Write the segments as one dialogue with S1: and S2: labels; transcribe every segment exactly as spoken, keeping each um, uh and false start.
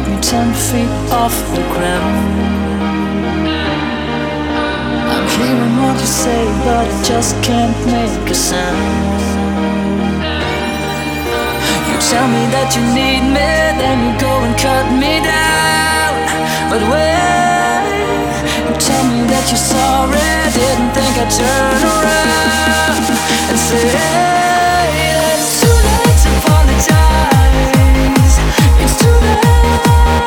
S1: me ten feet off the ground. I'm hearing what you say, but I just can't make a sound. You tell me that you need me, then you go and cut me down. But wait, you tell me that you're sorry, didn't think I'd turn around and say, hey, it's too late to apologize. It's too late.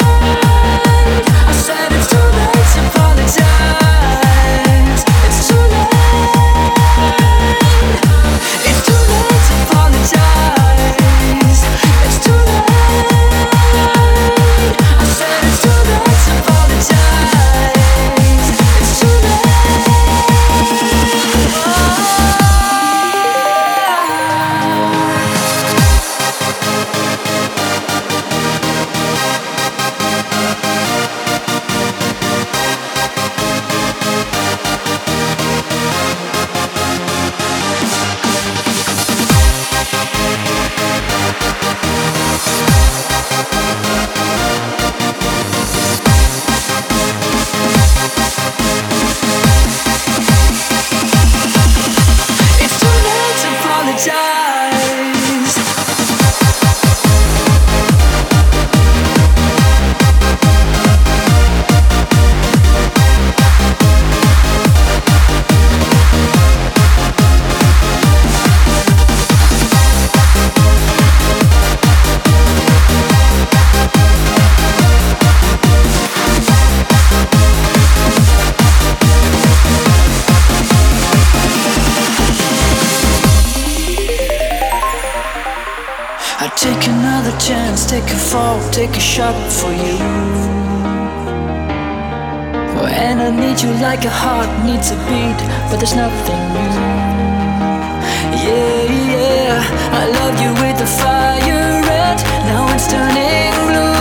S1: I said it's too late to apologize. It's too late. It's too late to apologize. It's too late. I said it's too late to apologize. It's too late. Oh. It's too late to apologize. I'd take another chance, take a fall, take a shot for you. Oh, and I need you like a heart needs a beat, but there's nothing new. Yeah, yeah, I love you with the fire red, now it's turning blue.